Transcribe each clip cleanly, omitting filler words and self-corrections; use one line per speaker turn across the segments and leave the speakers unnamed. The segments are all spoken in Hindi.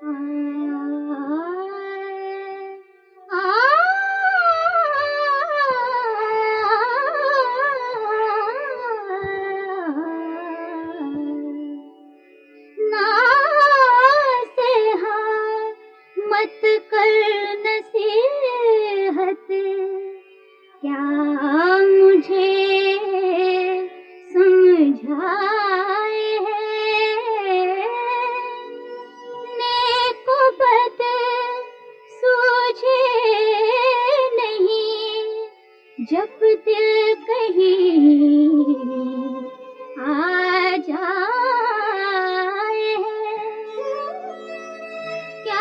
मत कर नसीहत, क्या मुझे समझाए है। नेक बद सूझे नहीं, जब दिल कहीं आ जाए है। क्या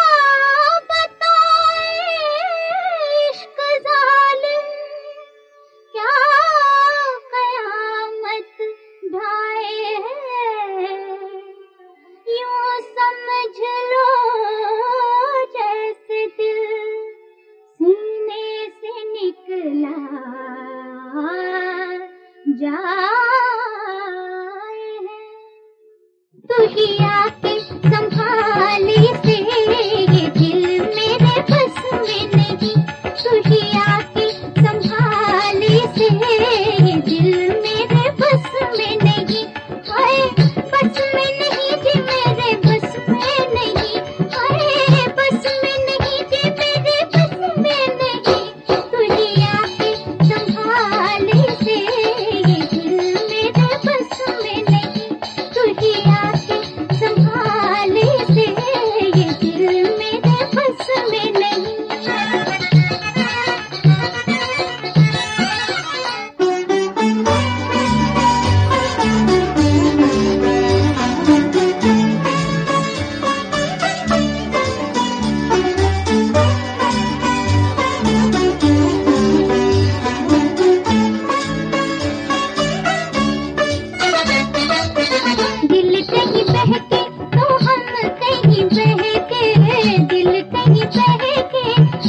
जाए है। तू ही आके संभाले से ये दिल मेरे बस में नहीं। तू ही आके संभाले से ये दिल मेरे बस में नहीं। हाय बस में नहीं जी, मेरे बस में नहीं। हाय बस में नहीं जी, मेरे बस में नहीं। तू ही आके संभाले से ये दिल मेरे बस में नहीं। तू ही आके संभाले से ये दिल मेरे बस में नहीं। दिल कहीं बहके तो हम कहीं बहके, दिल कहीं बहके,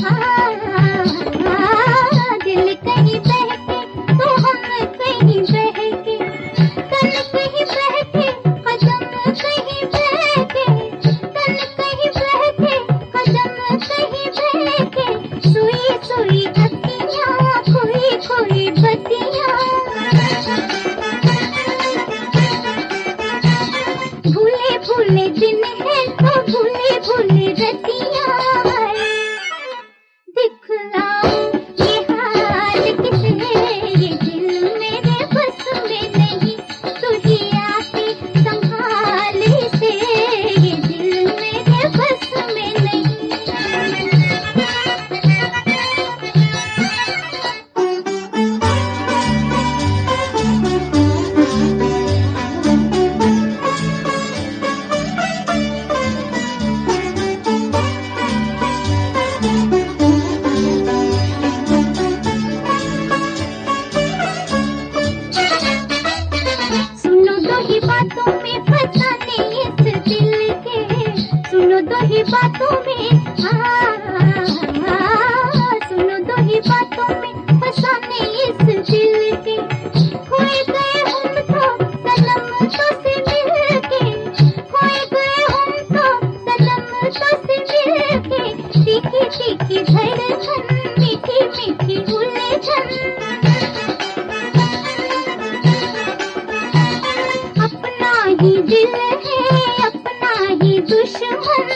दिल कहीं बहके तो हम कहीं बहके। तन कहीं बहके, कदम कहीं बहके। तन कहीं बहके, कदम कहीं बहके। सुई सुई अखियाँ, खोई खोई बत्तियाँ। भूले भूले दिन है तो भूले भूले रतियाँ। दिखलाऊं ये हाल किसे, ये दिल मेरे बस में नहीं। तू ही आके संभाले से ये दिल मेरे बस में नहीं। सुनो दो ही बातों में फसाने इस दिल के। सुनो दो ही बातों में, सुनो दो ही बातों में फसाने इस दिल के। खोए गए हम तो सनम तो से मिलके। खोए गए हम तो सनम तो से मिलके। तीखी तीखी धड़कन, मीठी मीठी उलझन। अपना ही दिल है, अपना ही दुश्मन।